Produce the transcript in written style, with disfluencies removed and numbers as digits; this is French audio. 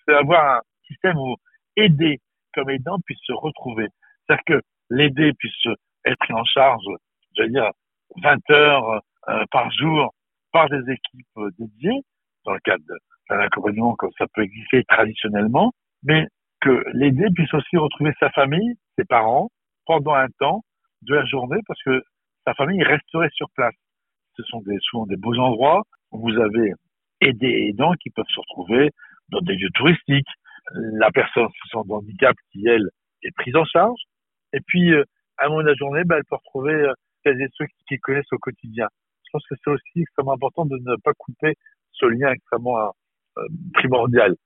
c'est avoir un système où aider comme aidant puisse se retrouver. C'est-à-dire que l'aider puisse être pris en charge, je veux dire, 20 heures par jour par des équipes dédiées, dans le cadre d'un accompagnement comme ça peut exister traditionnellement, mais que l'aider puisse aussi retrouver sa famille, ses parents, pendant un temps de la journée, parce que sa famille resterait sur place. Ce sont souvent des beaux endroits où vous avez aidés et aidants qui peuvent se retrouver dans des lieux touristiques. La personne souffrant de handicap qui, elle, est prise en charge. Et puis, à un moment de la journée, elle peut retrouver celles et ceux qui connaissent au quotidien. Je pense que c'est aussi extrêmement important de ne pas couper ce lien extrêmement primordial.